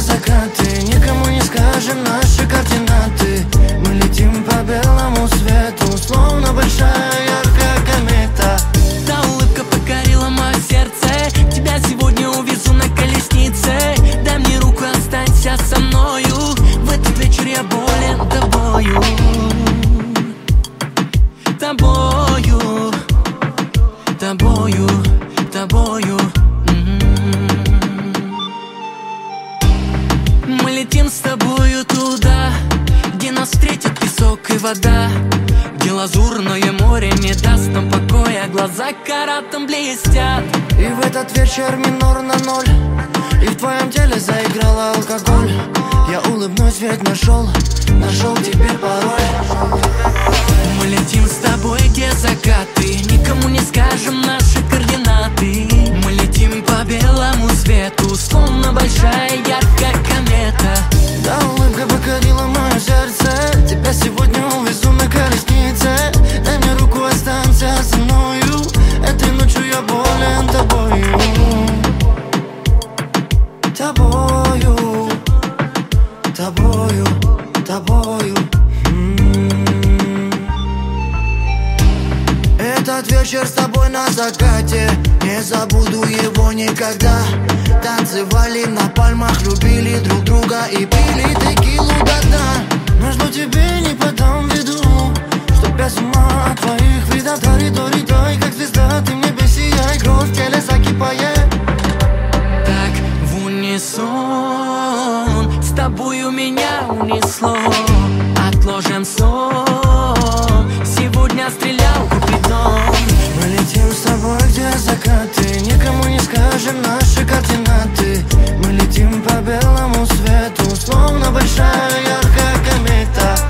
закаты, никому не скажем наши координаты. Мы летим по белому свету, словно большая яркая комета. Та улыбка покорила мое сердце, тебя сегодня увезу на колеснице. Дай мне руку, останься со мною, в этот вечер я болен тобою. Тобою, тобою, тобою. Мы летим с тобою туда, где нас встретит песок и вода, где лазурное море не даст нам покоя, глаза каратом блестят. И в этот вечер минор на ноль, и в твоем теле заиграл алкоголь. Я улыбнусь, ведь нашел теперь пароль. Мы летим с тобой, где закаты, никому не скажем наши координаты. Мы летим по белому свету, словно большая яркая комета. Да, улыбка покорила мое сердце, тебя сегодня увезу на колеснице. Дай мне руку, останься со мною, этой ночью я болен тобою. Тобою, тобою, тобою. Этот вечер с тобой на закате, не забуду его никогда. Танцевали на пальмах, любили друг друга и пили текилу до дна. Но что тебе не подам виду, что без ума от твоих видов. Дори-дори-дой, как звезда, ты в небе сияй, кровь в теле закипает. Так в унисон с тобою меня унесло. Отложим сон, сегодня стрелялку придом. Мы летим с тобой, где закаты, никому не скажем наши координаты. Мы летим по белому свету, словно большая яркая комета.